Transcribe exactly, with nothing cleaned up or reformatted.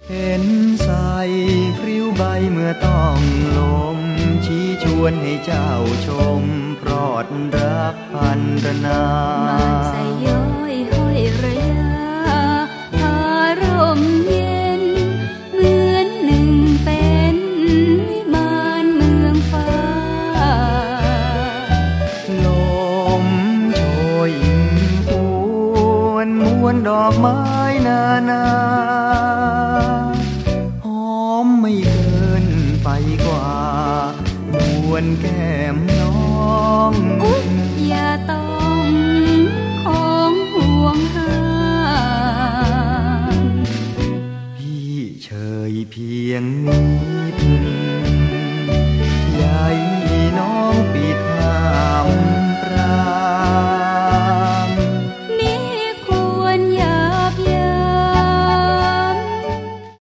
เห็นใสพริ้วใบเมื่อต้องลมชี้ชวนให้เจ้าชมพรอดรักพันรนาบ้านใส่ย้อยห้อยเรือพารมเย็นเหมือนหนึ่งเป็นวิมานเมืองฟ้าลมโชยหวนมวนดอกไม้นานาหอมไม่เกินไปกว่ามวนแก้มน้องอุ๊ยอย่าต้องของห่วงห้ามพี่เฉยเพียงนิด